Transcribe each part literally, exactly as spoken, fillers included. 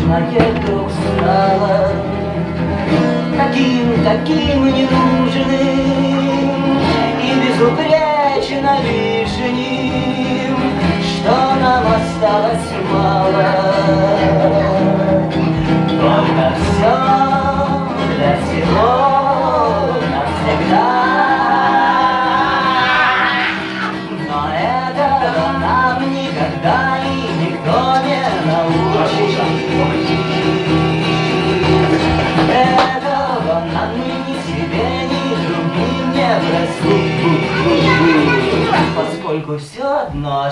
страшное вдруг стало, таким, таким ненужным и безупречно лишним, что нам осталось мало. Только все для всего навсегда. Но этого нам никогда и никто не научит. Этого нам ни себе, ни другим не простить, поскольку все одно.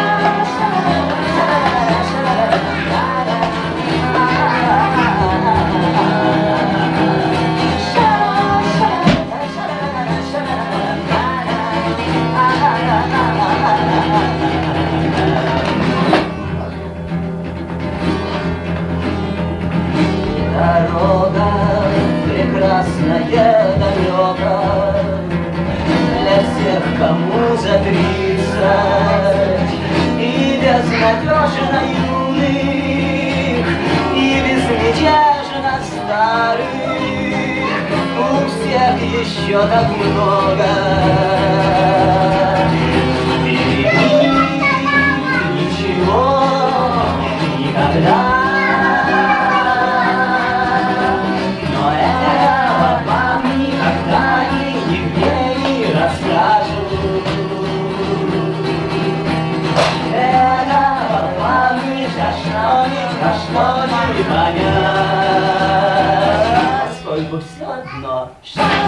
Дорога прекрасная, далека для всех, кому за тридцать, и безнадежно юных, и безмятежно старых. У всех еще так много впереди, ничего никогда. Что не понять, сколько все одно.